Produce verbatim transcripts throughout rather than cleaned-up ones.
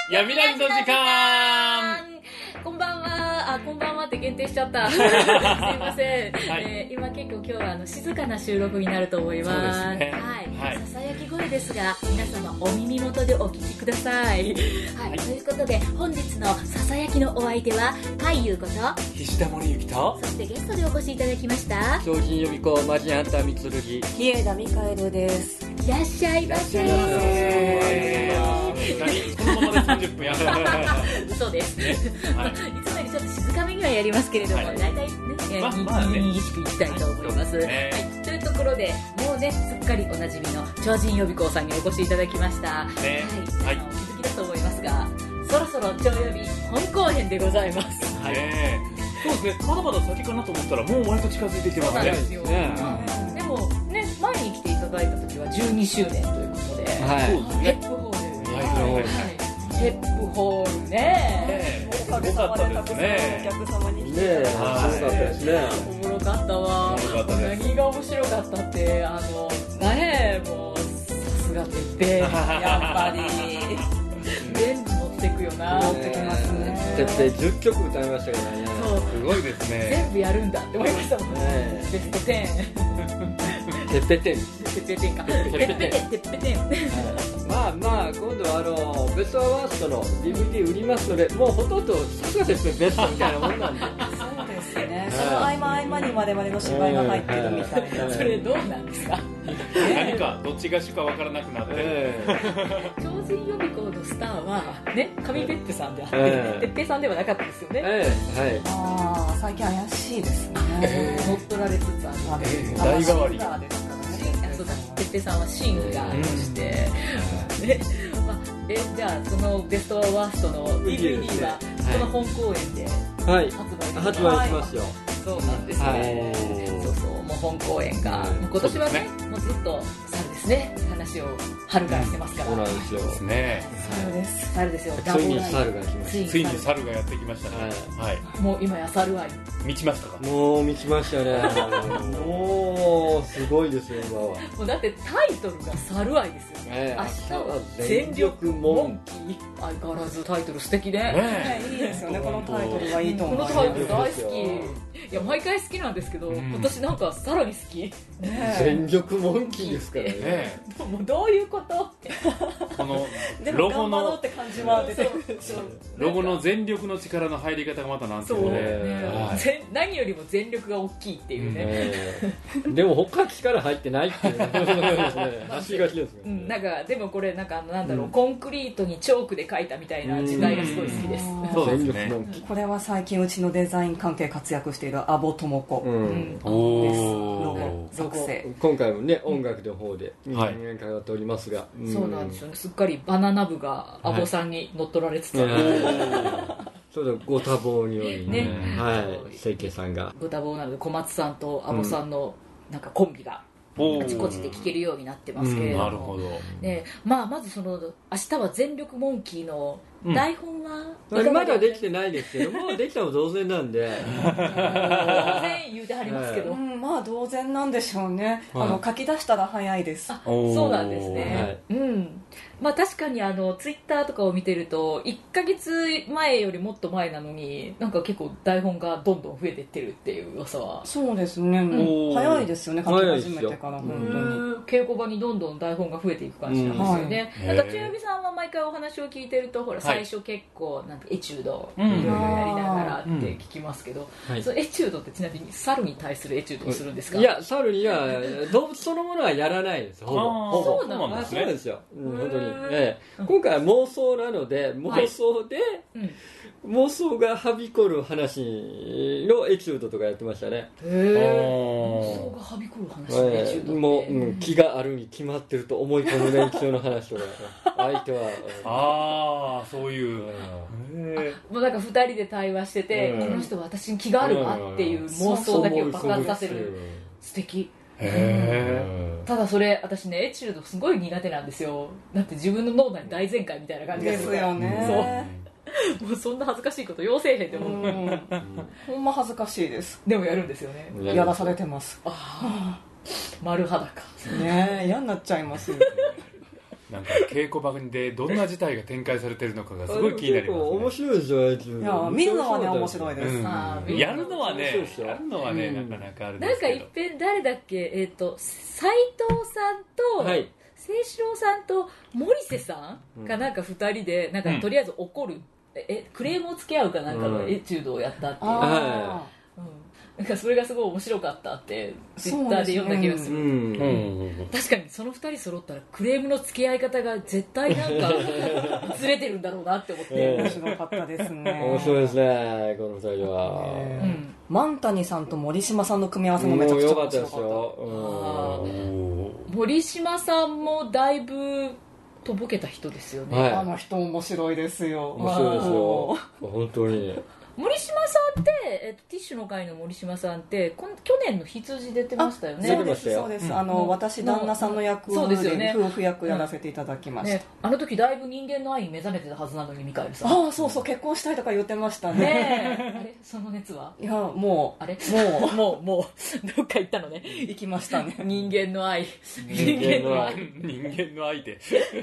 闇ラジの時間。 こんばんは。あ、こんばんはって限定しちゃったすいません、はい。えー、今結構今日はあの静かな収録になると思います。そうですね。はい。はい、ささやき声ですが皆様お耳元でお聞きください。はい。はい、ということで本日のささやきのお相手は海優こと菱田森幸と、 そしてゲストでお越しいただきました超人予備校マジハンターみつるぎ日枝ミカエルです。 いらっしゃいませ。 このままでさんじゅっぷんや嘘です、はい、いつもよりちょっと静かめにはやりますけれども、はい、大体ね、ままあね、にしくいきたいと思います、はいね、はい、というところでもうねすっかりおなじみの超人予備校さんにお越しいただきました、ね、はい、はい、お気づきだと思いますがそろそろ超予備本後編でございます、 はい、ね、そうですね、まだまだ先かなと思ったらもう割と近づいてきてますね。そうなんですよ、ね、 うん、でもね前に来ていただいた時はじゅうにしゅうねんということで、はい、そうですね、ヘップホール、はいはいはい、ヘップホールね、 おかげさまでたくさんお客様に来ていただきました。 おもろかったわ。何が面白かったってあのねえもうさすがてっぺやっぱり全部持ってくよな。 持ってきますね。 てっぺじゅっきょく歌いましたからね。 そうすごいですね。 全部やるんだって思いましたもんね。ベストじゅう。 てっぺてん。 てっぺてんか。てっぺてん。てっぺてん。 まあまあ今度はあのベストアワーストの ディーブイディー 売りますので、もうほとんどさすがですねベストみたいなもんなんで。 そうですね。その合間合間に我々の芝居が入ってるみたいな。 それどうなんですか。 何かどっちが主かわからなくなって。 超人予備校のスターはね上てっぺさんであって、てっぺさんではなかったですよね。はい。 ああ最近怪しいですね。 乗っ取られつつある。 代替わり。 そうだ、てっぺさんはシンガーとして、うんね、まあ、えじゃあそのベストワーストの ディーブイディー はこの本公演で発売、 はい、発売しますよ。 そうなんですね、はい、そうそう、もう本公演が、うん、今年は ね, ねもうずっと猿ですね話を春からしてますから、 そうなんですよね、 猿です猿ですよ。 ついに猿が来ました。 ついに猿がやってきましたね、はいはい、 もう今や猿愛満ちましたか。 もう満ちましたねもうすごいですよ今は。 もうだってタイトルが猿愛ですよね、えー、明日は全力モンキー。相変わらずタイトル素敵 ね, ねいいですよね。このタイトルはいいと思います。 このタイトル大好き。いや毎回好きなんですけど、うん、私なんかさらに好き、 ね、全力モンキーですからね。 もうどういうことこのロゴのって感じは出てくる。 ロゴの全力の力の入り方がまたなんていうね、 はい、何よりも全力が大きいっていうね、 うん、でも他力入ってないっていう走りがちですよね、 うん、なんかでもこれなんかなんだろう、うん、コンクリートにチョークで書いたみたいな時代がすごい好きです。 そうですね。 これは最近うちのデザイン関係活躍しているアボトモコ、うん、です。ロゴ作成。 今回もね音楽の方で人間関わっておりますが、 うん、そうなんですよね。すっかりバナナ部がアボさんに乗っ取られつつある、 はい、そうだご多忙によりね、はい、清家さんがご多忙なので小松さんとアボさんのなんかコンビが、うん、あちこちで聴けるようになってますけれども、うん、なるほど、ね、まあ、まずその明日は全力モンキーの台本は、 うん、まだできてないですけどもうできたも同然なんで同然言うてはりますけど、 はい、うん、まあ同然なんでしょうね、はい、あの書き出したら早いです。 あ、そうなんですね、はい、うん、まあ確かにあのツイッターとかを見てるといっかげつまえよりもっと前なのになんか結構台本がどんどん増えていってるっていう噂は。 そうですね、うん、早いですよね、書き始めてから本当に稽古場にどんどん台本が増えていく感じなんですよね、うん、はい、なんか千代美さんは毎回お話を聞いてるとほら、はい、最初結構なんかエチュードいろいろやりながらって聞きますけど、うん、そのエチュードってちなみに猿に対するエチュードをするんですか。 いや猿には動物そのものはやらないです。ほぼほぼそうなんですね。 そうですよ、うん、本当に、ええ、今回は妄想なので妄想で、はい、うん、妄想がはびこる話のエチュードとかやってましたね。 へえ、妄想がはびこる話のエチュードって、 もう、うん、気があるに決まってると思い込む連中の話とか相手はああそういう、 もうなんかふたりで対話してて、この人は私に気があるわっていう妄想だけを爆発させる。素敵。へー、ただそれ私ねエチュードすごい苦手なんですよ。だって自分の脳内大全開みたいな感じがするですよね。 そうもうそんな恥ずかしいこと要せえへんって思う、うん、 ほんま恥ずかしいです。 でもやるんですよね。 やらされてます。 あ丸裸ねえ嫌になっちゃいますよなんか稽古場でどんな事態が展開されてるのかがすごい気になりますね。 面白いですよ、 いや見るのはね面白いです、 うん、やるのはねやるのはね、うん、なかなかあるんですけど、 なんかいっぺん誰だっけ、えっ、ー、と斉藤さんと、はい、清志郎さんと森瀬さんがなんかふたりでなんかとりあえず怒る、うん、えクレームをつけ合うかなんかのエチュードをやったっていう、うん、あうんなんかそれがすごい面白かったってツイッターで読んだ気がする、うんうん、確かにそのふたり揃ったらクレームの付き合い方が絶対なんかずれてるんだろうなって思って、 えー、面白かったですね。 面白いですねこのふたりは、 えーうん、万谷さんと森島さんの組み合わせもめちゃくちゃ面白かった。 ですよ。 森島さんもだいぶとぼけた人ですよね、 はい、あの人面白いですよ。 面白いですよ本当に。 森島さんって、えっと、ティッシュの会の森島さんってこん去年の羊出てましたよね。 そうですそうです、うん、あの私旦那さんの役を、ね、夫婦役やらせていただきました、 ね、あの時だいぶ人間の愛に目覚めてたはずなのにミカエルさん。 ああそうそう結婚したいとか言ってましたね。 ねあれその熱は。 いやもうあれもうもうもうどっか行ったのね。 行きましたね。 人間の愛人間の愛人間の愛で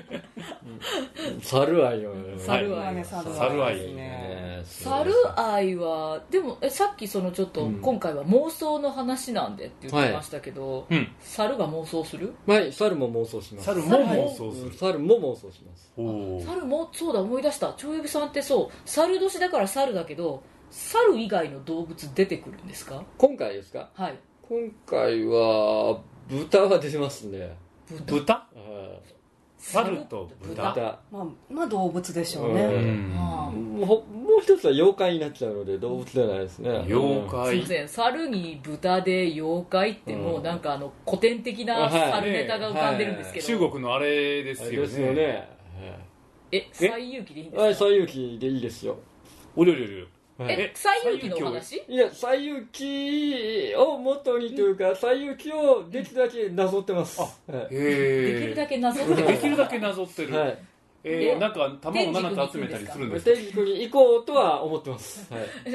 猿愛よね。猿愛ね猿愛ですね。 猿愛はでもえさっきそのちょっと、うん、今回は妄想の話なんでって言ってましたけど、はいうん、猿が妄想する？ はい猿も妄想します。 猿も妄想する。 猿も妄想します。 猿もそうだ思い出した。長指さんってそう猿年だから猿だけど猿以外の動物出てくるんですか？ 今回ですか？ はい今回は豚は出てますね。 豚？豚猿と豚、 まあ、まあ動物でしょうね、うん、 もうもう一つは妖怪になっちゃうので動物じゃないですね。 妖怪、 すいません猿に豚で妖怪ってもうなんかあの古典的な猿ネタが浮かんでるんですけど、 はいはい、中国のあれですよね。 ですよね。 え西遊記でいいんですか？ はい西遊記でいいですよ。 おりょりょりょえ西遊記のお話？ いや西遊記を元にというか西遊記をできるだけなぞってます、 うんはい、へできるだけなぞってるできるだけなぞってる、はいえー、なんか卵ななつ集めたりするんですか？ 天竺に行こうとは思ってます、はい、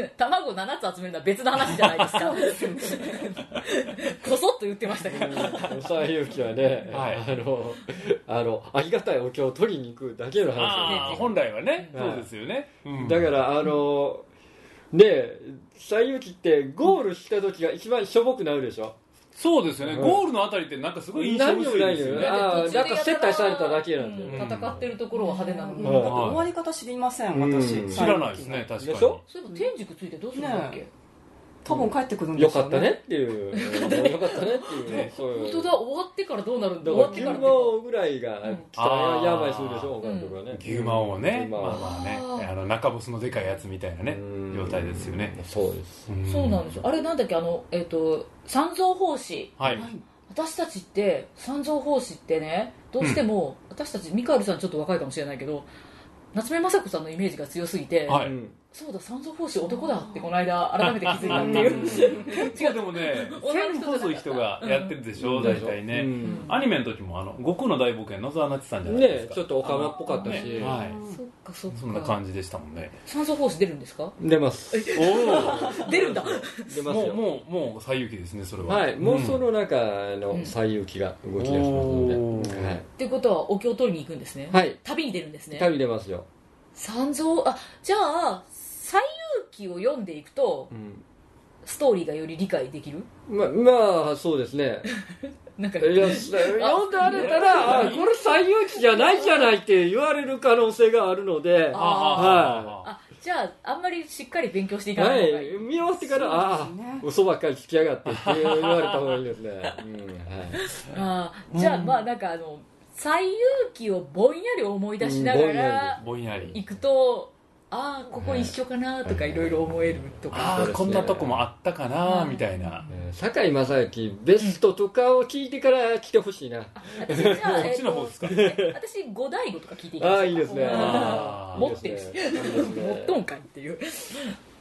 卵ななつ集めるのは別の話じゃないですかこそっと言ってましたけど西遊記はね、はい、あのあのありがたいお経を取りに行くだけの話あ本来はね、はい、そうですよね、 うん、だからあので西遊記ってゴールした時が一番しょぼくなるでしょ。 そうですよね、うん、ゴールのあたりってなんかすごい印象薄いですよね。 ああなんか接待されただけなんで、 うん、戦ってるところは派手なのに、 うん、終わり方知りません私、うん、 知らないですね確かに。 そういえば天竺ついてどうするんだっけ、ね多分帰ってくるんですよね。 よかったねっていうよかったねっていうね本当だ終わってからどうなるんだ。 終わってから牛魔王ぐらいが来たらやばいするでしょ監督はね。 牛魔王ねまあまあねあの中ボスのでかいやつみたいなね状態ですよね。 そうですそうなんですよ。あれなんだっけあのえっと三蔵法師はい私たちって三蔵法師ってねどうしても、うん、私たちミカエルさんちょっと若いかもしれないけど夏目雅子さんのイメージが強すぎて、はい、そうだ三蔵法師男だってこの間改めて気づいたっていう違うでもね線細い人がやってるでしょ、うん、大体ね、うん、アニメの時もあの悟空の大冒険野沢那智さんじゃないですか、 ね、ちょっとオカマっぽかったし、 ねはい、 そっかそっかそんな感じでしたもんね。 三蔵法師出るんですか？ 出ますお出るんだ出ますよ。 もうもう西遊記ですねそれは。 はいもうその中の西遊記が動き出しますので、 うんはい、っていうことはお経を取りに行くんですね。 はい旅に出るんですね。 旅出ますよ。 三蔵あじゃあ西遊記を読んでいくと、うん、ストーリーがより理解できる。 ままあそうですねなんかいや読んであれたらあこれ西遊記じゃないじゃないって言われる可能性があるのであ、 はい、あじゃああんまりしっかり勉強していかない方がいい、 はい、見終わってから、ね、ああ嘘ばっかりつきやがってって言われた方がいいですね、うんはい、 あじゃあまあなんかあの西遊記をぼんやり思い出しながら行くと、ああここ一緒かなとかいろいろ思えるとか、 ああこんなとこもあったかなみたいな。 堺正行ベストとかを聞いてから来てほしいな。 私じゃあこっちの方ですか。 私五醍醐とか聞いていいですか。 ああいいですね。 持ってるし持っとんかいっていう。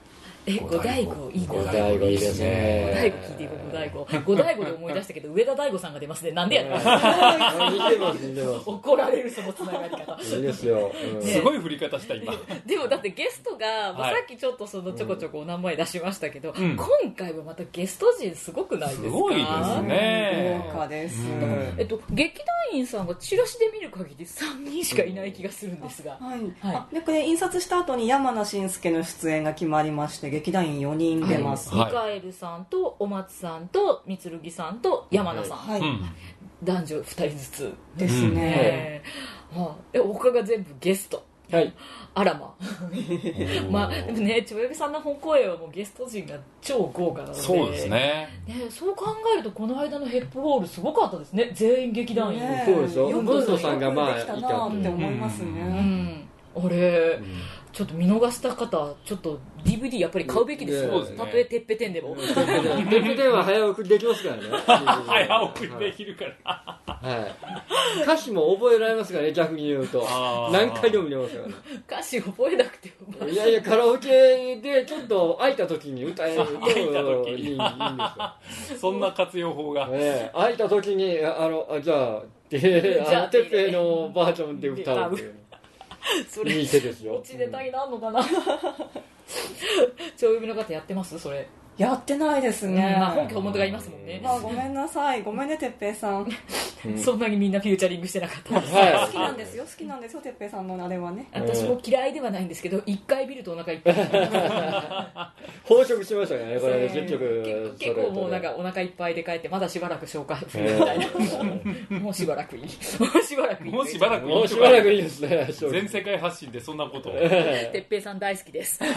え、五大悟いいな。 五大悟いいですね。 五大悟聞いていこう、五大悟。五大悟で思い出したけど、上田大悟さんが出ますね。なんでやねん。 似てます似てます。 怒られるそのつながり方。 いいですよ。 すごい振り方した今。 でもだってゲストが、まあ、さっきちょっとそのちょこちょこお名前出しましたけど、今回はまたゲスト陣すごくないですか？ すごいですね。 豪華です。 えっと劇団員さんがチラシで見る限りさんにんしかいない気がするんですが、 はい。あ、でこれ印刷した後に山名伸介の出演が決まりまして、劇団員よにん出ます。 ミカエルさんとお松さんと三剣さんと山名さん、 はい。 男女ふたりずつですね。 え、他が全部ゲスト。 はい。 あらままあでもね、ちょやびさんの本公演はもうゲスト陣が超豪華なので、 そうですね。 ね、そう考えるとこの間のヘップホールすごかったですね。全員劇団員。 そうですよ。 よ文藤さんがまあいたなって思いますね。 うん。俺。ちょっと見逃した方、ちょっと ディーブイディー やっぱり買うべきですよ。たとえてっぺてんでも。 てっぺてんは早送りできますからね。 早送りできるから。 はい。歌詞も覚えられますからね、逆に言うと。何回でも見れますからね。 歌詞覚えなくても。 いやいや、カラオケでちょっと空いた時に歌えるといいんですよ。 そんな活用法が。 ね、空いた時に、あの、じゃあ、で、あの、てっぺのバージョンで歌うっていう。 それいい手ですよ。 うちネタになるのかな。超読みの方やってますそれ？ やってないですね。 まあ本家本元がいますもんね。 まあごめんなさい、ごめんねてっぺいさん。 そんなにみんなフューチャリングしてなかった。 好きなんですよ、好きなんですよてっぺいさんのあれはね。 私も嫌いではないんですけど、一回見るとお腹いっぱい。 飽食しましたねこれ結局。 結構もうなんかお腹いっぱいで帰ってまだしばらく消化するみたいな。もうしばらくいい。もうしばらくいい。 もうしばらくいい。 もうしばらくいいですね。 全世界発信でそんなことを。 てっぺいさん大好きです。いい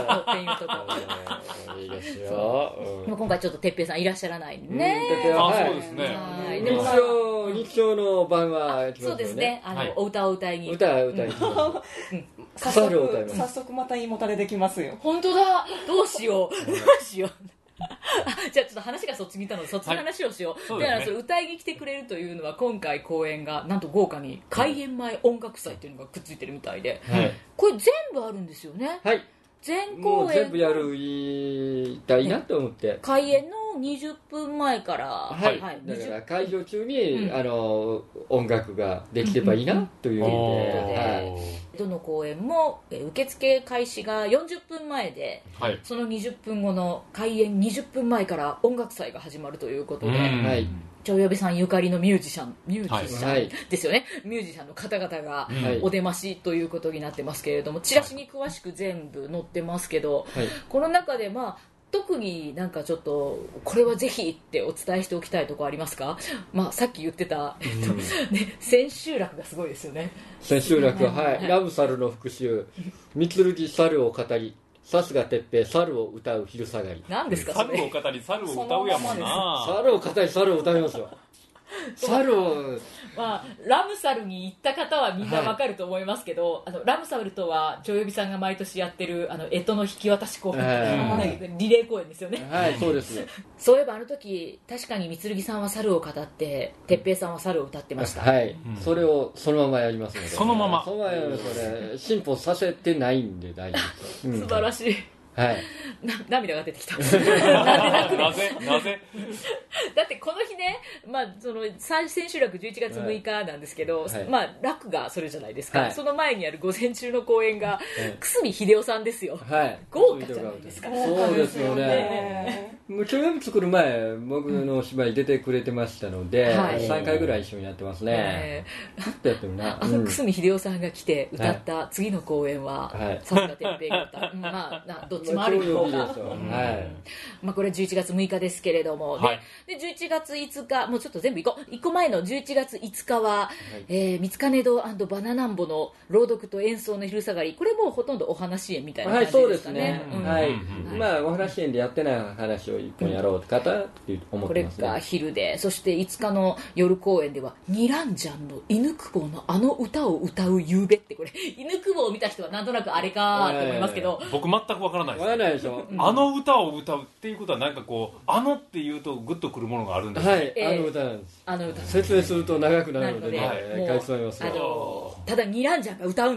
ですよ。 今回ちょっとてっぺいさんいらっしゃらないね。 あ、そうですね。 日曜日曜の晩はそうですね。あのお歌を歌いに。 歌を歌いに。 早速早速またいいもたれできますよ。 本当だ。どうしよう。どうしよう。じゃあちょっと話がそっちにいたのでそっちの話をしよう。だからそれ歌いに来てくれるというのは今回公演がなんと豪華に開演前音楽祭というのがくっついてるみたいで、これ全部あるんですよね。 はい。 全公演全部やるいたいなと思って開演のにじゅっぷんまえから、 はい、はい、だから会場中に、うん、あの音楽ができればいいなという意味で、はい、 どの公演も受付開始がよんじゅっぷんまえで、はい、そのにじゅっぷんごの開演にじゅっぷんまえから音楽祭が始まるということで、はい、超呼びさんゆかりのミュージシャンミュージシャン、はい、ですよね。ミュージシャンの方々がお出ましということになってますけれども、チラシに詳しく全部載ってますけど、はい、この中でまあ特になんかちょっとこれはぜひってお伝えしておきたいところありますか？まあさっき言ってた、えっとね、千秋楽がすごいですよね。 千秋楽は、はい、ラブ猿の復讐、三剣猿を語り、さすがてっぺい猿を歌う昼下がり。 何ですかそれ？ 猿を語り猿を歌うやもんな。 猿を語り猿を歌いますよ。猿をまあ、ラムサルに行った方はみんなわかると思いますけど、はい、あのラムサルとは女優さんが毎年やってるあの干支の引き渡し公演、はい、リレー公演ですよね。 はい、そうですね。 そういえばあの時確かに三剣さんは猿を語って哲平さんは猿を歌ってました。 はい、うん、それをそのままやりますので。 そのままそのままやりますので進歩させてないんで大丈夫です、 うん、素晴らしい。 はい、 な涙が出てきた。なんで泣くの？ なぜなぜだってこの日ね、まあ、その千秋楽じゅういちがつむいかなんですけど、はい、まあ、楽がそれじゃないですか、はい、その前にある午前中の公演が、はい、久住秀夫さんですよ、はい、豪華じゃないですか。 そうですよね。超読み作る前僕のお芝居出てくれてましたので、はい、さんかいぐらい一緒にやってますね。ずっとやってるな。 あの久住秀夫さんが来て歌った次の公演は、はい、さすがてっぺいが歌う、まあ、などっちもある方が、はいまあ、これはじゅういちがつむいかですけれども、はい、で, でじゅういちがついつかもうちょっと全部いこういっこまえのじゅういちがついつかは、はいえー、三金堂&バナナンボの朗読と演奏の昼下がり、これもうほとんどお話演みたいな感じですかね。 はい、まあお話演でやってない話を一本やろうって方って思ってますね。 これが昼で、そしていつかの夜公演ではニランジャンの犬久保のあの歌を歌う夕べって、これ犬久保を見た人はなんとなくあれかと思いますけど、 僕全くわからないです。 わからないでしょ。 あの歌を歌うっていうことはなんかこうあのっていうとグッとくるものがあるんです。 はい、えー、あの歌なんです。 あの歌説明すると長くなるので、ね、 もう、 返しますよ。 あのただニランジャンが歌うんで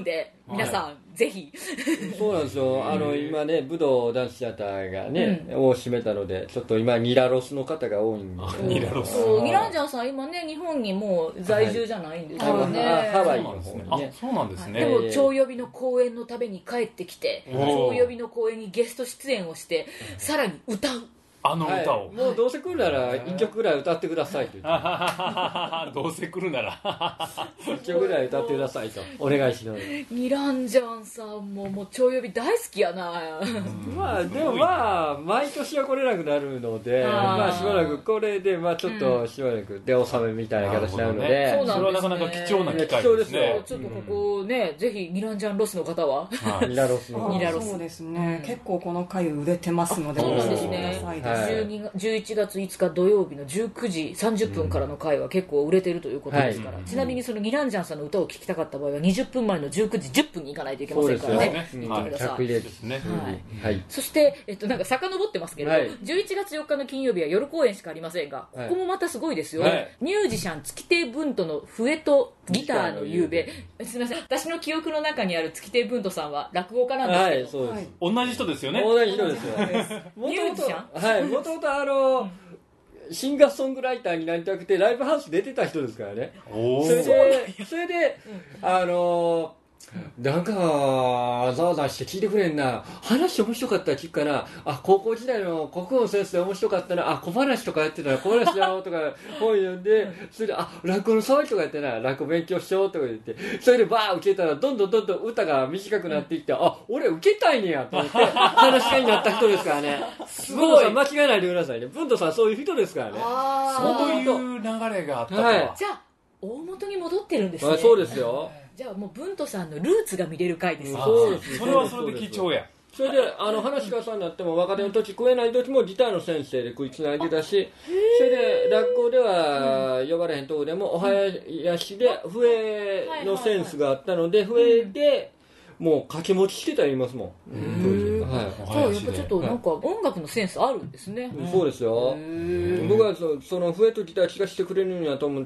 皆さん、はい、ぜひそうなんですよ。あの今ね武道男子シアターがね、うん、を閉めたのでちょっと今ニラロスの方が多いんですよ。 ニラロス。 ニランジャンさん今ね日本にもう在住じゃないんですよね。 はい、ハワイの方にね。そうなんですね。 でも超予備の公演のために帰ってきて、超予備の公演にゲスト出演をして、さらに歌う。 あの歌を、 はい、もうどうせ来るならいっきょくぐらい歌ってくださいと言ってどうせ来るならいっきょくぐらい歌ってくださいとお願いします。 ニランジャンさんももう超予備大好きやな。 まあでもまあ毎年は来れなくなるので、まあしばらくこれでまあちょっとしばらく出納めみたいな形になるので、 うん、それはなかなか貴重な機会ですね。 ちょっとここね、うん、ぜひニランジャンロスの方はニラロスのニラロスそうですね、うん、結構この回売れてますのでそうですね。じゅういちがついつか土曜日のじゅうくじさんじゅっぷんからの回は結構売れてるということですから、うんはい、ちなみにそのニランジャンさんの歌を聴きたかった場合はにじゅっぷんまえのじゅうくじじゅっぷんに行かないといけませんからね。行ってください。 はいはい、そして、えっと、なんか遡ってますけれど、はい、じゅういちがつよっかの金曜日は夜公演しかありませんが、ここもまたすごいですよ、はい、ミュージシャン月亭文斗の笛とギターの夕べ。すみません、私の記憶の中にある月亭文斗さんは落語家なんですけど、はい、そうです。 同じ人ですよね。 同じ人ですよ。 ミュージシャン、 はい、もともとあの、うんシンガーソングライターになりたくてライブハウス出てた人ですからね。それでそれで、うん、あのなんかざわざわして聞いてくれんな、話面白かったら聞くかな、あ高校時代の国語先生面白かったな、あ小話とかやってたら小話やろうとか本読んで、それであ落語の騒ぎとかやってな落語勉強しようとか言って、それでバー受けたらどんどんどんどん歌が短くなっていって、あ俺受けたいねやと思って話し家になった人ですからね。すごい間違えないでくださいね。文斗さんそういう人ですからね。 そういう流れがあったとは、 はい、じゃあ大元に戻ってるんですね。 あそうですよ。 じゃあもう文斗さんのルーツが見れる回ですね。 そうです。それはそれで貴重や。 それであの話し家さんになっても若手の時食えない時もギターの先生で食いつないでたし、それで落語では呼ばれへんとこでもお囃子で笛のセンスがあったので笛でもう掛け持ちしてたら言いますもん。 うんはい、じゃあやっぱちょっとなんか音楽のセンスあるんですね。 そうですよ。僕は そ, その笛とギター聴かせてくれるんやと思って、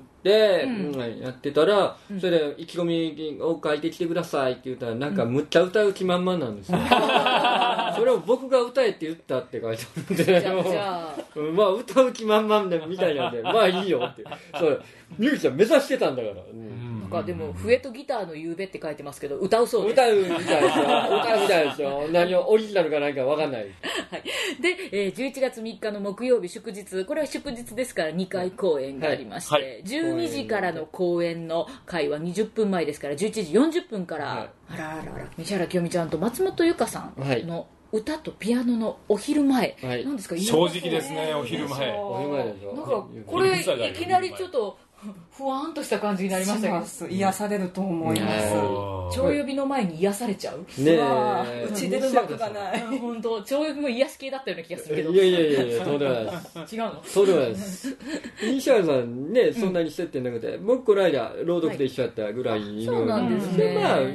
うん、やってたら、うん、それで意気込みを書いてきてくださいって言ったらなんかむっちゃ歌う気満々なんですよ。それを僕が歌えって言ったって書いてあるんで、じゃあじゃあまあ歌う気満々でみたいなんでまあいいよってそれミュージシャン目指してたんだから。うんかでも笛とギターの夕べって書いてますけど歌うそうです。 歌うみたいですよ。歌うみたいですよ。何をオリジナルか何か分かんない。 はい、で、えー、じゅういちがつみっかの木曜日祝日、これは祝日ですからにかい公演がありまして、はいはい、じゅうにじからの公演の回はにじゅっぷんまえですからじゅういちじよんじゅっぷんから、はい、あらあらあら西原清美ちゃんと松本由香さんの歌とピアノのお昼前、はい、なんですか正直ですね。お昼前お昼前でしょ。 なんかこれいきなりちょっとふわんとした感じになりましたけど、 癒されると思います。 超予備の前に癒されちゃうねえ。うちでうまくがない。 本当超予備も癒し系だったような気がするけど。 いやいやいやいやそうではないです。 違うの？ そうではないです。西原さんねそんなに接点なくて、うん、僕この間朗読で一緒やったぐらいの、はい、 そうなんですね。 まあ、うん、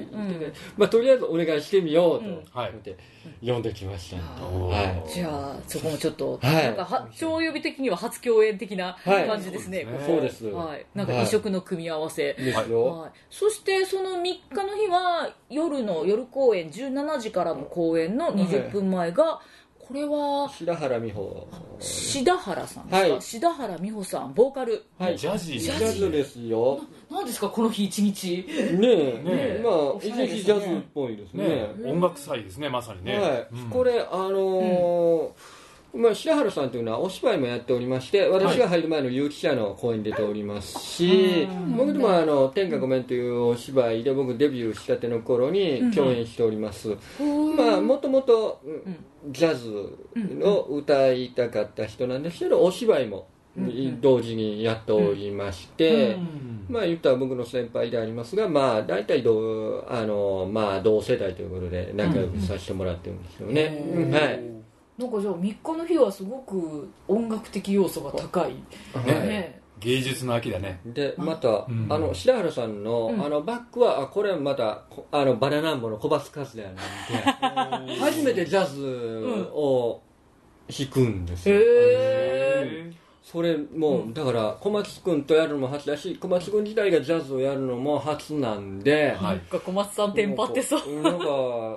まあとりあえずお願いしてみようと思って。うん読んできました、 はい、じゃあそこもちょっと、はい、なんかは超予備的には初共演的な感じですね、 はい、そうですね、 はい、なんか異色の組み合わせ、はいはい、そしてそのみっかの日は夜の夜公演じゅうしちじからの公演のにじゅっぷんまえが、はい、これは志田原美穂志田原さんですか、はい、志田原美穂さんボーカル、 はい、ジャズジャズですよ。 な, なんですかこの日一日ねえ、ねえまあ一日ジャズっぽいですね、ね音楽祭ですねまさにね、 はいうん、これあのーうんまあ、白原さんというのはお芝居もやっておりまして、私が入る前の結城社の公演に出ておりますし、はい、僕でもあの天下ごめんというお芝居で僕デビューしたての頃に共演しております、うん、まあもともとジャズの歌いたかった人なんですけどお芝居も同時にやっておりまして、うん、まあ言ったら僕の先輩でありますが、まあ大体同あのまあ同世代ということで仲良くさせてもらってるんですよね、うんうん、はいなんかじゃあみっかの日はすごく音楽的要素が高い、 ねね、芸術の秋だね。 でまた、うん、あの白原さんの、うん、あのバックはこれはまたあのバナナンボの小松和也なんで初めてジャズを弾くんですよ、 へーそれも、うん、だから小松君とやるのも初だし、小松君自体がジャズをやるのも初なんで、 はい、なんか小松さんテンパってそう。 なんか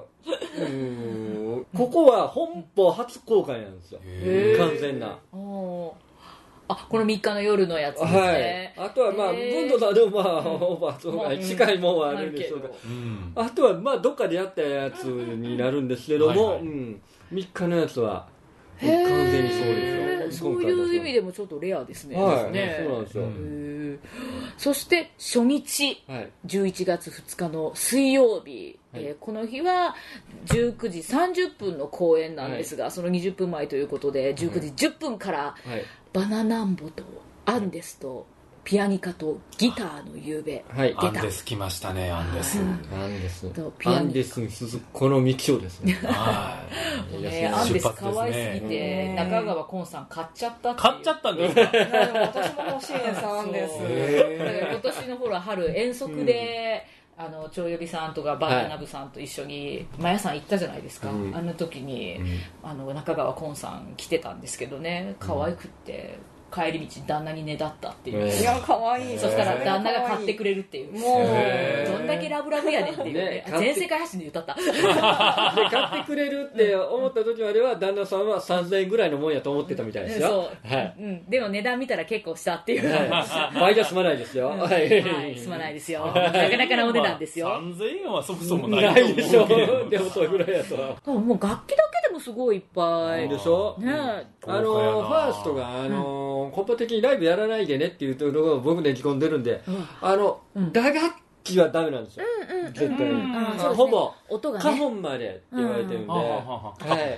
うんここは本邦初公開なんですよ、完全な。 おあ、このみっかの夜のやつですね。 はい、あとはまあ文土さんでもまあ、うん、オーバーとか近いもんはあるんでしょうが、うん、あとはまあどっかでやったやつになるんですけども、はいはい、うん、みっかのやつは完全にそうですよ。 そういう意味でもちょっとレアですね。 はい、 ね、 そうなんですよ。 そして初日、はい、じゅういちがつふつかの水曜日、はい、えー、この日はじゅうくじさんじゅっぷんの公演なんですが、はい、そのにじゅっぷんまえということでじゅうくじじゅっぷんから、はい、バナナンボとアンデスとピアニカとギターの夕べ、 はい、アンデス来ましたね。アンデス、 アンデスアンデスに続くこの道をですね。 はい、ね、アンデス可愛すぎて中川コンさん買っちゃったっていう。 買っちゃったんですか。 私も欲しいですアンデス。 今年のほら春遠足で、うん、あの超予備さんとかバナナ部さんと一緒にマヤさん行ったじゃないですか、うん、あの時に、うん、あの中川コンさん来てたんですけどね、可愛くって、うん、帰り道旦那にねだったっていう、 いや可愛い。 そしたら旦那が買ってくれるっていう、もうどんだけラブラブやねんっていう、ね、全世界発信で言ったったで買ってくれるって思った時までは旦那さんはさんぜんえんぐらいのもんやと思ってたみたいですよ、 そう、はい、うん、でも値段見たら結構したっていう、 はい、倍じゃ済まないですよ、うん、はい、 はい、済まないですよ、なかなかなお値段ですよ。 さんぜんえんはそもそもないとないでしょでもそれぐらいやともう楽器だけでもすごいいっぱいでしょ、ね、あのファーストがあの、うん、根本的にライブやらないでねっていうところを僕ねじ込んでるんで、うん、あの、うん、打楽器はダメなんですよ、うんうん、絶対に、うんうん、ほぼ音が、ね、カホンまでって言われてるんで、うん、はい、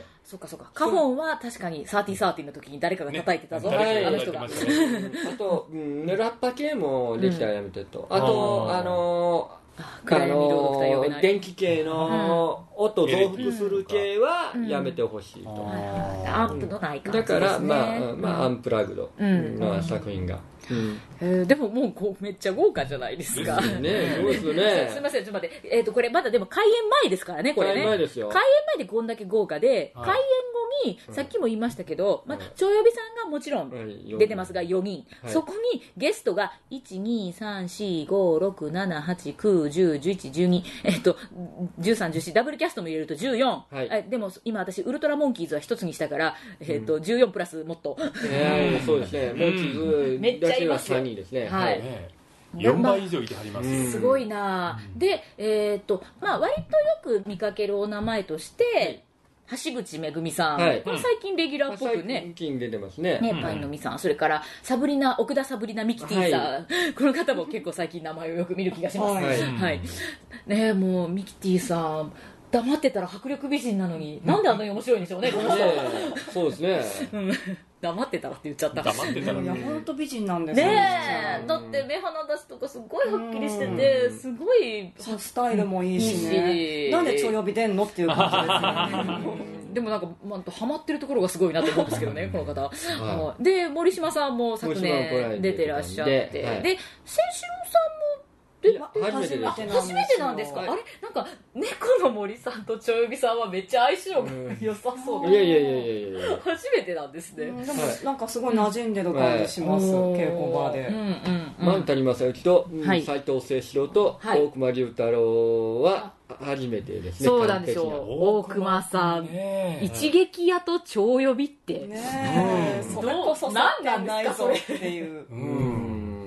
そうかそうか、カホンは確かにサーティーサーティーの時に誰かが叩いてたぞ、ね、はい、あの人が、あと、うん、ラッパ系もできたらやめてと、あと、あのーあの電気系の音増幅する系はやめてほしいと、うんうん、 アンプのない感じですね。 だからまあ、まあ、アンプラグドの作品が、 うん、えー、でももうこうめっちゃ豪華じゃないですか。 ですね、そうですね。 すみません、ちょっと待って、えっ、ー、とこれまだでも開演前ですからね、これね。 開演前ですよ。 開演前でこんだけ豪華で、はい、開演後に、さっきも言いましたけど、まあ超予備さんがもちろん出てますがよにん、はい、そこにゲストがいち、に、さん、し、ご、ろく、なな、はち、きゅう、じゅう、じゅういち、じゅうに、えっとじゅうさん、じゅうよん、ダブルキャストも入れるとじゅうよん、はい、えでも今私ウルトラモンキーズは一つにしたから、えっとじゅうよんプラスもっと、 えー、そうですね、モンキーズだけはさんにんですね、 はい、 ね、よんばい以上いてはります、 まあ、すごいな、うん、で、えーっとまあ、割とよく見かけるお名前として、はい、橋口めぐみさん、はい、これ最近レギュラーっぽくね、 最近出てますね、 ね、パイのみさん、それからサブリナ奥田サブリナミキティさん、はい、この方も結構最近名前をよく見る気がします、はいはい、ね、もうミキティさん黙ってたら迫力美人なのに、うん、なんであんなに面白いんでしょうね、この人、ね、 そうですね、うん、 黙ってたらって言っちゃった黙ってたら、 いや本当美人なんですよね, ねだって目鼻出しとかすごいはっきりしてて、すごいスタイルもいいしね、なんで超予備出んのっていう感じですよねでもなんか、まあ、ハマってるところがすごいなと思うんですけどねこの方、はい、で森島さんも昨年出てらっしゃって、はい、で千四郎さんもで初めてです。 初めてなんですか。あれなんか猫の森さんとちょよびさんはめっちゃ相性が良さそうで、いやいやいやいやいや初めてなんですね、 うん、でもなんかすごい馴染んでる感じします、うん、稽古場で、うんうんうん、万谷正幸と斎、はい、藤清志郎と大隈龍太郎は初めてですね。 そうなんですよ、大隈さん、一撃屋と超予備ってね、うん、それこそなんなんですかそれっていう、 うん、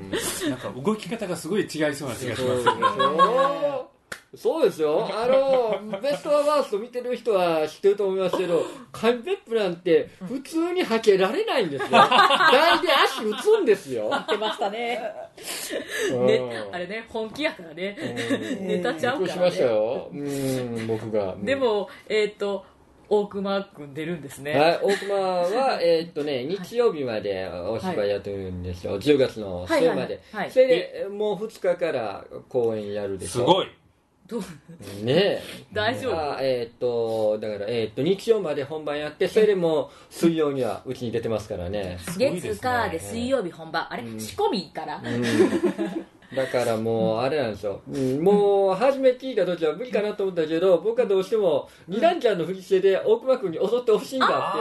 なんか動き方がすごい違いそうな気がしますよねそうですよ。あのベストアワースト見てる人は知ってると思いますけど、紙ペップなんて普通に履けられないんですよ。台で足打つんですよ。 履けましたね。ね、あれね、本気やからね。ネタちゃうからね。びっくりしましたよ。うん、僕が。 でもえっと大隈くん出るんですね。 はい、大隈はえーっとね日曜日までお芝居やってるんですよ。はい、じゅうがつの末まで。はいはいはい、それでもうふつかから公演やるでしょ。 すごい。 どうねえ大丈夫。 あえー、っとだからえー、っと日曜まで本番やって、それでも水曜にはうちに出てますからね。 月火で水曜日本番、あれ、うん、仕込みから、うんだからもうあれなんですよ、うん、もう初め聞いた時は無理かなと思ったけど、僕はどうしても二段ちゃんの振り付けで大熊君に襲ってほしいんだっていう、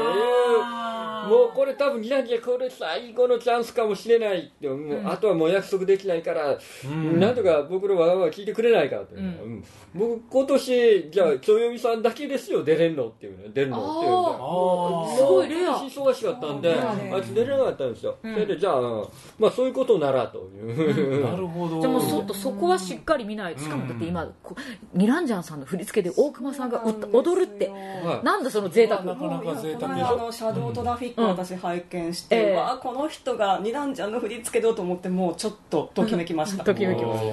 もうこれ多分二段ちゃんこれ最後のチャンスかもしれないって、もう、うん、あとはもう約束できないから、うん、なんとか僕のわがまま聞いてくれないかって、うんうん、僕今年じゃあ京呼さんだけですよ出れんのっていうね、出るのっていうね、 すごいレア、 忙しかったんであいつ出れなかったんですよ、うん、それでじゃあまあそういうことならという、 なるほど。 でもそっとそこはしっかり見ないと、しかもだって今ミランジャンさんの振り付けで大熊さんが踊るって、なんだその贅沢、 なかなか贅沢。 あのシャドウトラフィック私拝見して、うん、わあこの人がミランジャンの振り付けだと思って、もうちょっとときめきました。 ときめきました。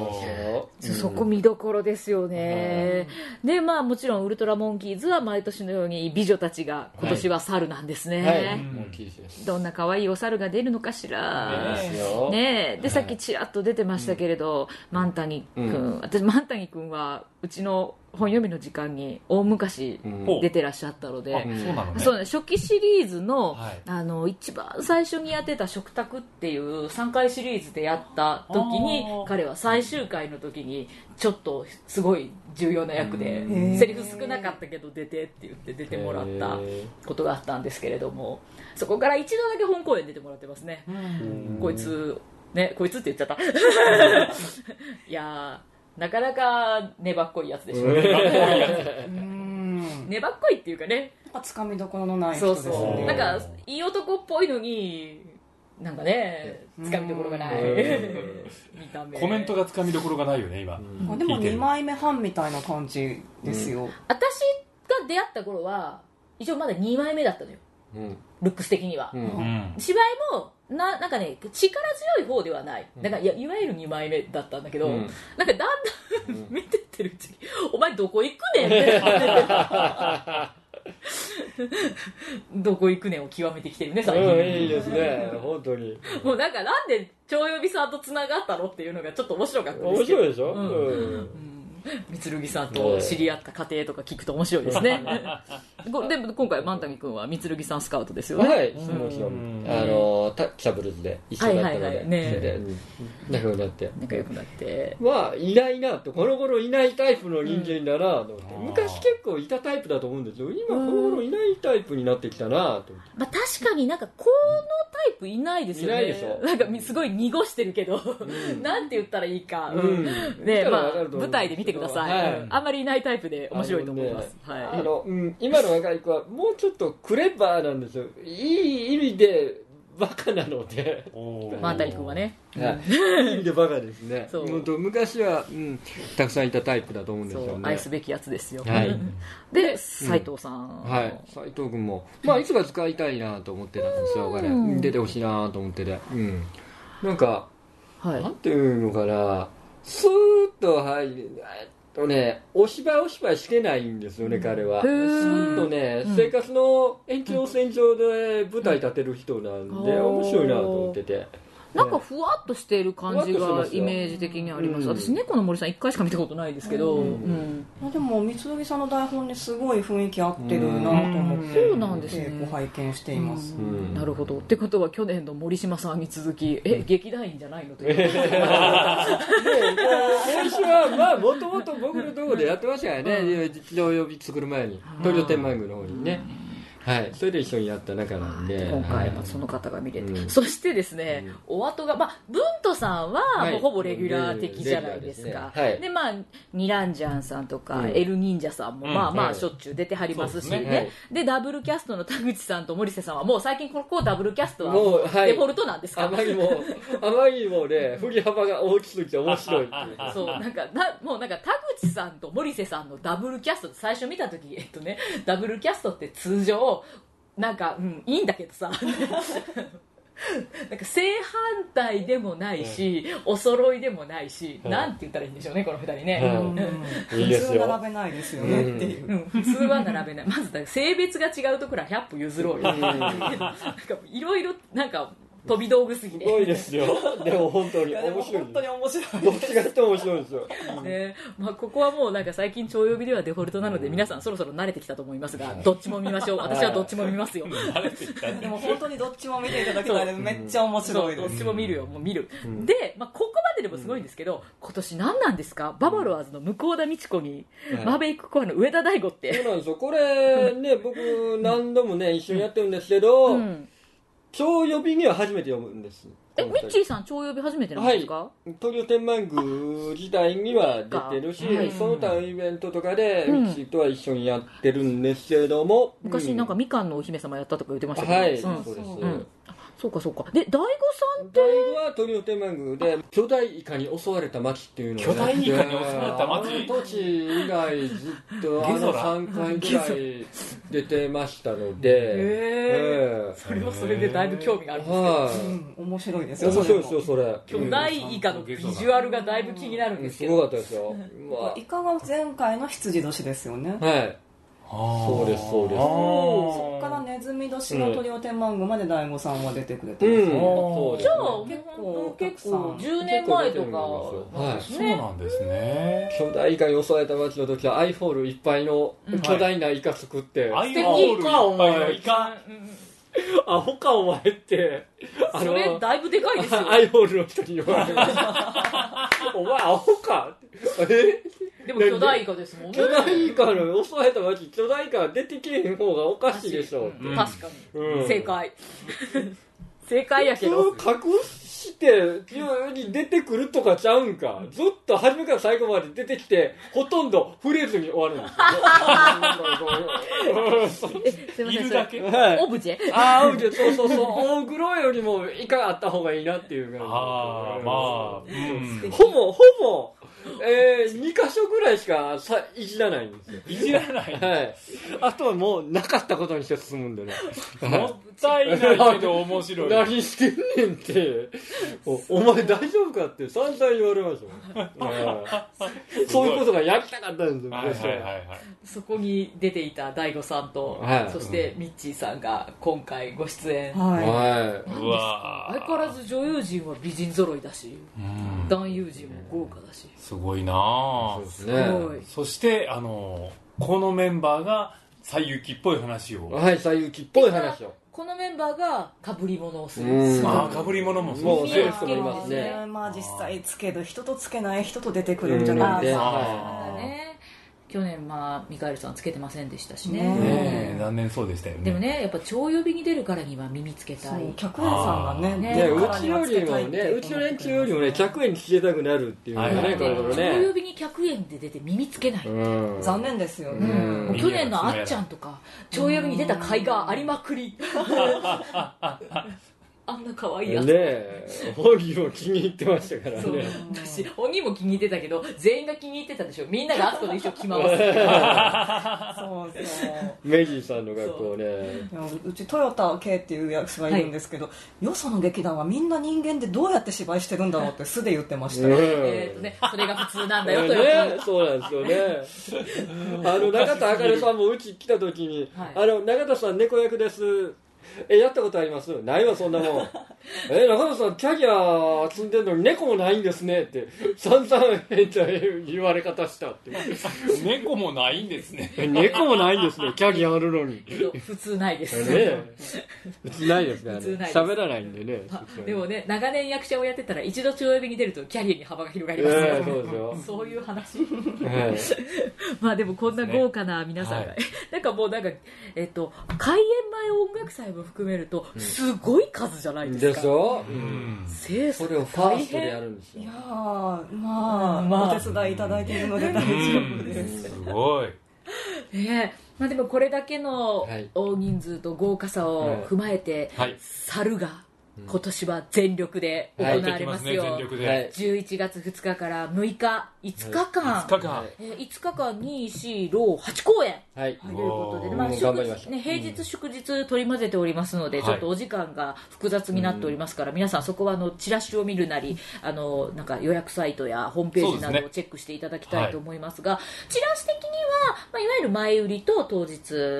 そこ見どころですよね。でまあもちろんウルトラモンキーズは毎年のように美女たちが今年は猿なんですね、はいはい、どんな可愛いお猿が出るのかしら、ね、でさっきちらっと出てましたけれど、うん、マンタニ君、うん、私マンタニ君はうちの本読みの時間に大昔出てらっしゃったので、うん、そうなのね、そうね、初期シリーズ の,、はい、あの一番最初にやってた食卓っていうさんかいシリーズでやった時に、彼は最終回の時にちょっとすごい重要な役で、セリフ少なかったけど出てって言って出てもらったことがあったんですけれども、そこから一度だけ本公演出てもらってますね。こいつね、こいつって言っちゃったいやなかなか粘っこいやつでしょうね粘っこいっていうかね、 なんかつかみどころのない人ですね。 そうそう、なんかいい男っぽいのになんかねつかみどころがない見た目、 コメントがつかみどころがないよね今、 うん、でもにまいめ半みたいな感じですよ、うん、 私が出会った頃は一応まだにまいめだったのよ、うん、ルックス的には、うん、芝居もな, なんかね力強い方ではない、だから い, やいわゆるにまいめだったんだけど、うん、なんかだんだん、うん、見てってるうちにお前どこ行くねんってどこ行くねんを極めてきてるね最近、 うん、いいですね本当にもうなんかなんで超呼びさんとつながったのっていうのがちょっと面白かったんですけど、 面白いでしょ、うんうん三剣さんと知り合った過程とか聞くと面白いですねでも今回マンタギ君は三剣さんスカウトですよね。 はい、もちろんあのタキャブルズで一緒だったので、はいはいはいね、仲良くなって仲良くなってまあいないなってこの頃いないタイプの人間だなと思って、うん、昔結構いたタイプだと思うんですよ、今この頃いないタイプになってきたなと思って、 まあ、確かになんかこのタイプいないですよね。 いないでしょ、 なんかすごい濁してるけど、うん、なんて言ったらいいか、うんね、まあ、舞台で見てください、はい、あんまりいないタイプで面白いと思います、 あの、ね、はい、あの、うん、今の若い子はもうちょっとクレバーなんですよ、いい意味でバカなのでマンタリ君はね、 はい、いい意味でバカですね本当昔は、うん、たくさんいたタイプだと思うんですよね。 そう愛すべきやつですよ、 はい、 で斉藤さん、 うん、はい斉藤君も、まあ、いつか使いたいなと思ってたんですよ、うん、出てほしいなと思ってて、うん、なんか、はい、なんていうのかなスーッと入るとね、お芝居お芝居してないんですよね、うん、彼は。ずっとね、うん、生活の延長線上で舞台立てる人なんで、うん、面白いなと思ってて。 なんかふわっとしている感じがイメージ的にあります。うん、私猫の森さんいっかいしか見たことないですけど、うんうん、でも三剣さんの台本にすごい雰囲気合ってるなと思って、 そうなんですね、 結構拝見しています、 うん、なるほど。ってことは去年の森島さんに続きえ劇団員じゃないのという森島はまあもともと僕のところでやってましたよね、実情呼び作る前に東京天満宮の方にね、はい、それで一緒にやった仲なんで今回はその方が見れて、うん、そしてですね、うん、お後が、まあ、ブントさんはもうほぼレギュラー的じゃないですか、はい、で、まあ、ニランジャンさんとか、うん、エル忍者さんも、まあまあしょっちゅう出てはりますしね、うんね、でダブルキャストの田口さんと森瀬さんはもう最近ここダブルキャストはもうデフォルトなんですか。 あまりもあまりもね振り幅が大きすぎて面白いそうなんかなもうなんか田口さんと森瀬さんのダブルキャスト最初見た時、えっとね、ダブルキャストって通常なんか、うん、いいんだけどさなんか正反対でもないし、うん、お揃いでもないし、うん、なんて言ったらいいんでしょうねこのふたりね、うんうん、普通並べないですよね、うん、っていう、 うん、普通は並べないまず性別が違うところはひゃっぽ譲ろうよ、うん、なんかいろいろなんか飛び道具すぎてすごいですよ。でも本当に面白い。 本当に面白い。 どっちがっても面白いですよ。 ね、まあ、ここはもうなんか最近超曜日ではデフォルトなので皆さんそろそろ慣れてきたと思いますが、どっちも見ましょう。私はどっちも見ますよ。 慣れてきたでも本当にどっちも見ていただきたいのでめっちゃ面白いです。 どっちも見るよ、もう見る。で、まあ、ここまででもすごいんですけど、今年何なんですか、バファローズの向田美智子に、マーベリックコアの上田大吾って。 そうなんですよ。これね、僕何度もね一緒にやってるんですけど、 うん超予備には初めて読むんです。 え、ミッチーさん超曜日初めてなんですか？ はい、トリオ天満宮自体には出てるし、 はい、 その他のイベントとかでミッチーとは一緒にやってるんですけれども、 うん、昔なんかみかんのお姫様やったとか言ってましたけど、 はい、 うん、 そうです、 うん、そうかそうか。で、大悟さんって大悟はトリオ天満宮で巨大イカに襲われた町っていうのを巨大イカに襲われた町、 あの土地以来ずっとあのさんかいぐらい出てましたので、 へー、それはそれでだいぶ興味があるんですけど、 はい、 うん、面白いですよ。 面白いですよそれ。 巨大イカのビジュアルがだいぶ気になるんですけど、 すごかったですよ。 イカが前回の羊年ですよね。 はい。そうですそうです。 そっからネズミ年のトリオ天満宮まで大悟さんは出てくれてます、ね、 うん、 じゃあ結構結構じゅうねんまえとか、 はい、そうなんですね。 巨大イカに襲われた町の時はアイホールいっぱいの巨大なイカ作って、 うん、アイホールいっぱいのイカ、 アホかお前ってあのそれだいぶでかいですよ。 アイホールの人に言われましたお前アホかえでも巨大イカですもんね。 巨大イカの襲われた町、巨大イカ出てけへん方がおかしいでしょう、 うん、確かに、 うん、 正解正解やけど隠して急に出てくるとかちゃうんか。ずっと初めから最後まで出てきてほとんど触れずに終わるんですよえ、すいません、 いるだけ、 はい、 オブジェああ、オブジェ、そうそうそう、大黒よりもイカがあった方がいいなっていう感じ。 ああ、まあ、 うん、ほぼほぼえー、に箇所ぐらいしかさいじらないんですよ。 いじらない、 はい、あとはもうなかったことにして進むんでね。 もったいないけど面白い。 何してんねんってお、お前大丈夫かって散々言われましたそういうことがやりたかったんですよ、 はいはいはいはい、 そこに出ていた大悟さんと、 はい、 そしてミッチーさんが今回ご出演、 はいはい、 うわ相変わらず女優陣は美人揃いだし、うん、男優陣も豪華だし、 すごいなぁ。 そうですね。 すごい。 そしてあのこのメンバーが西遊記っぽい話を、 はい、西遊記っぽい話を、 このメンバーがかぶり物をする、 ああ、かぶり物もそうですね。 そういう人もいますね。 まあ実際つける人とつけない人と出てくるんじゃないですか、 はい、ね。去年、まあ、ミカエルさんつけてませんでしたしね。 ねえ、残念そうでしたよね。 でもね、やっぱ超呼びに出るからには耳つけたい。 客演さんがね、 ね、ね、うちよりもね、うちの連中よりもね、客演につけたくなるっていうのがね、これこれね。 超呼びに客演で出て耳つけない。 残念ですよね。 もう去年のあっちゃんとか、超呼びに出た甲斐がありまくり。あんな可愛いやつ。 ねえ、本人も気に入ってましたからね。 私、本人も気に入ってたけど、全員が気に入ってたでしょ。みんながあそこで一生着回す。そうそう。 メイジーさんの学校ね。 うちトヨタ系っていう役者がいるんですけど、はい、よその劇団はみんな人間でどうやって芝居してるんだろうって素で言ってました。うん、 えーとね、それが普通なんだよ、トヨタ。 ね、そうなんですよね。あの、中田あかねさんもうち来た時に、はい、あの、中田さん猫役です。え、やったことあります？ないわ、そんなもん。え、中田さん、キャリア積んでるのに猫もないんですねって、散々変な言われ方したって。 猫もないんですね。 猫もないんですね、キャリアあるのに。 普通ないです。 ね、普通ないですからね。喋らないんでね。 でもね、長年役者をやってたら、一度超呼びに出るとキャリアに幅が広がりますよ。 えー、そうですよ。 そういう話。はい、まあでもこんな豪華な皆さんが、はい、なんかもうなんか、えっと、開演前音楽祭も含めると、すごい数じゃないですか。 でしょ、 うん、制作それをファーストでやるんですよ。 いやー、まあ、まあ、お手伝いいただいているので大丈夫です。 すごい。 ねえ、まあでもこれだけの大人数と豪華さを踏まえて、はいはい、猿が今年は全力で行われますよ。 はい、全力でじゅういちがつふつかからむいか、いつかかん、 はい、いつかかん、 えー、いつかかんに、し、ろ、はち公演、はい、ということで、まあ、祝日ね、平日祝日取り混ぜておりますので、うん、ちょっとお時間が複雑になっておりますから、はい、皆さんそこはあのチラシを見るなり、あのなんか予約サイトやホームページなどをチェックしていただきたいと思いますが、すね、はい、チラシ的には、まあ、いわゆる前売りと当日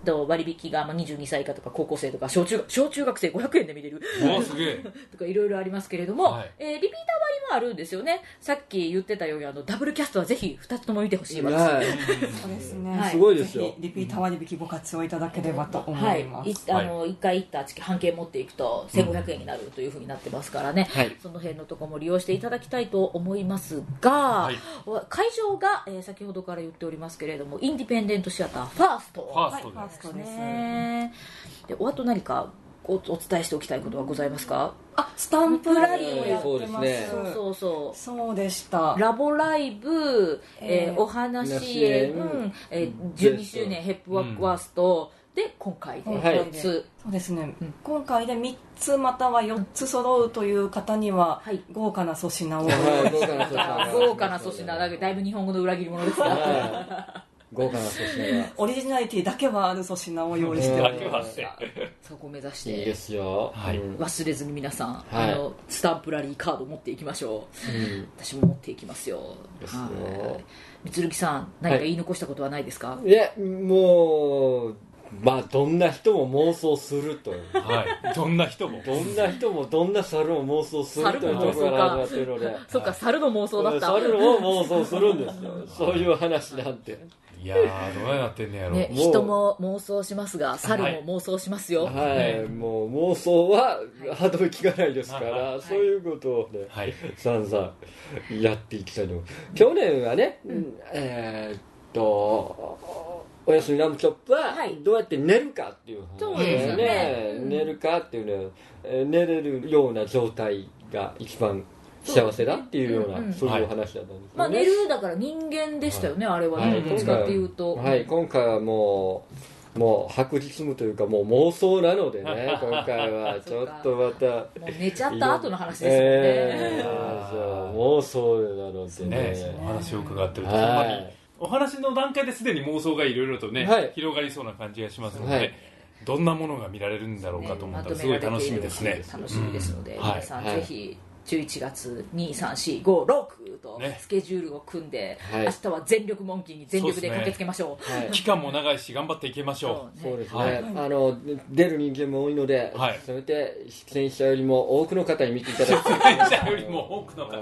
と割引がまあにじゅうにさい以下とか高校生とか小中学小中学生ごひゃくえんで見れるおすげえとかいろいろありますけれども、はい、えー、リピーター割もあるんですよね。さっき言ってたようにあのダブルキャストはぜひふたつとも見てほしいわけです、はい、 そうですね、 はい、すごいですよ。 リピーター割引ご活用いただければと思います、はい、いあのいっかい行ったチケ半券持っていくとせんごひゃくえんになるというふうになってますからね、うん、その辺のところも利用していただきたいと思いますが、はい、会場が、えー、先ほどから言っておりますけれどもインディペンデントシアターファーストファーストです、はい、ファーストですね。でお後何か お, お伝えしておきたいことはございますか？ あ、スタンプラリーをやってます。 ね、 そうそうそうそうでした。 ラボライブ、えーえー、お話園、えー、じゅうにしゅうねんヘップワースト、うん、で今回でみっつ、はい、 そうですね、うん、今回でみっつまたはよっつ揃うという方には、はい、豪華な粗品を豪華な粗品だけだいぶ日本語の裏切り者ですが、はい豪華な粗品がオリジナリティだけはある粗品を用意しております。 そこを目指していいですよ、 はい、忘れずに皆さん、はい、あのスタンプラリーカード持っていきましょう、うん、私も持っていきますよ。 ですよ。 みつるぎさん何か言い残したことはないですか？ はい、いやもうまあどんな人も妄想するという、 はい、どんな人もどんな人もどんな猿も妄想するというところから始まっているのでそっか、猿の妄想だった。 猿も妄想するんですよそういう話なんて。 いやーどうなってんねやろ、ね、 人も妄想しますが猿も妄想しますよ。 はい、はい、もう妄想は歯止め効かないですから、はい、そういうことをね、はい、さんざんやっていきたいと思う。去年はね、うん、えー、っとおやすみラムチョップはどうやって寝るかっていう話ですよね。寝るかっていうのは寝れるような状態が一番幸せだっていうような、そう、うんうん、そういう話だったんですよね。 まあ、寝るだから人間でしたよね、はい、あれはね、はい、どっちかっていうと、 はい、今回はもうもう白日夢というかもう妄想なのでね今回はちょっとまたもう寝ちゃった後の話ですよね、えー、妄想なのでね、 ね、お話を伺ってるとほんまにお話の段階ですでに妄想がいろいろとね、はい、広がりそうな感じがしますので、はい、どんなものが見られるんだろうかと思ったらすごい楽しみですね。 楽しみですので、うん、皆さんぜひ、はいじゅういちがつに、さん、し、ご、ろくとスケジュールを組んで、ね、明日は全力モンキーに全力で駆けつけましょう。 う、ねはい、期間も長いし頑張っていきましょう。そうですね、はい、あの出る人間も多いので、はい、せめて出演者よりも多くの方に見ていただきたい。 出演者よりも多くの方、はい、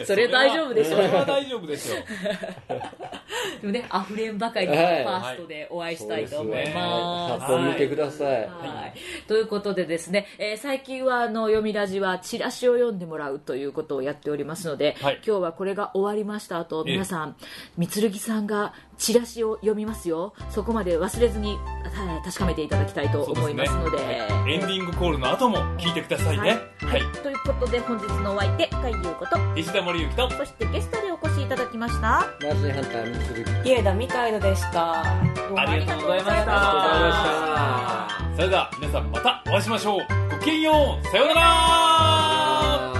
それ大丈夫でしょう。 それは大丈夫ですよ。 でもね、あふれんばかりのファーストでお会いしたいと思います。 はい、はっぽん見てください。はいはい、ということでですね、えー、最近はあの読みラジはチラシを読んでもらうということをやっておりますので、はい、今日はこれが終わりました後、皆さんみつるぎさんがチラシを読みますよ。そこまで忘れずに確かめていただきたいと思いますので、 ね、エンディングコールの後も聞いてくださいね。 はい、はい、ということで本日のお相手海優こと石田森之と、 そしてゲストでお越しいただきましたマージンハンターみつるぎ家田みかいのでした。 ありがとうございました。 それでは皆さんまたお会いしましょう。ごきげんよう。さようなら。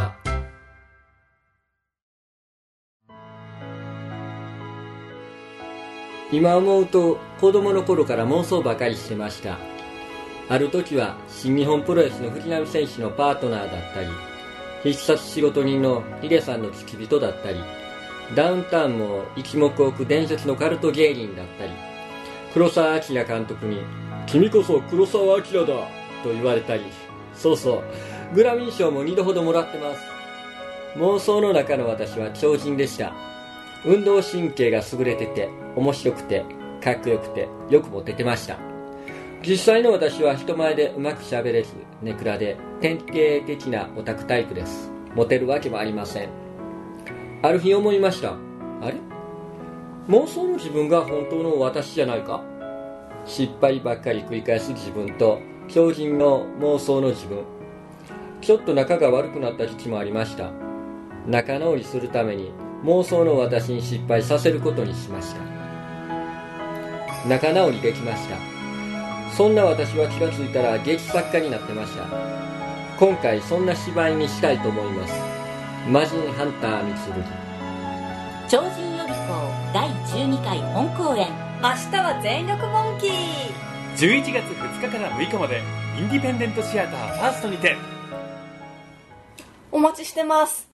今思うと子供の頃から妄想ばかりしてました。ある時は新日本プロレスの藤波選手のパートナーだったり、必殺仕事人のヒデさんの付き人だったり、ダウンタウンも一目置く伝説のカルト芸人だったり、黒澤明監督に君こそ黒澤明だと言われたり、そうそうグラミー賞もにどほどもらってます。妄想の中の私は超人でした。運動神経が優れてて面白くてかっこよくてよくモテてました。実際の私は人前でうまくしゃべれずネクラで典型的なオタクタイプです。モテるわけもありません。ある日思いました。あれ、妄想の自分が本当の私じゃないか。失敗ばっかり繰り返す自分と超人の妄想の自分、ちょっと仲が悪くなった時期もありました。仲直りするために妄想の私に失敗させることにしました。仲直りできました。そんな私は気がついたら劇作家になってました。今回そんな芝居にしたいと思います。魔人ハンターみつるぎ超人予備校だいじゅうにかい本公演、 明日は全力モンキー。 じゅういちがつふつかからむいかまでインディペンデントシアターファーストにてお待ちしてます。